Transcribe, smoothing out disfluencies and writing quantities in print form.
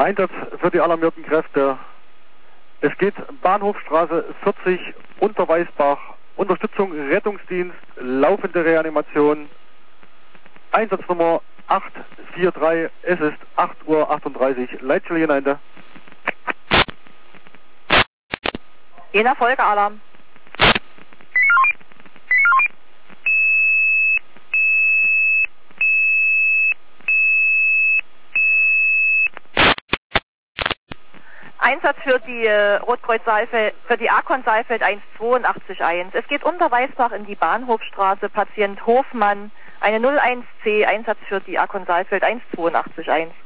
Einsatz für die alarmierten Kräfte. Es geht Bahnhofstraße 40 Unterweißbach. Unterstützung Rettungsdienst, laufende Reanimation. Einsatznummer 843. Es ist 8:38 Uhr. Leitstelle Jenende. Jener Folgealarm. Einsatz für die Rotkreuz Saalfeld, für die Akon Saalfeld 182.1. Es geht unter Weißbach in die Bahnhofstraße, Patient Hofmann, eine 01C, Einsatz für die Akon Saalfeld 182.1.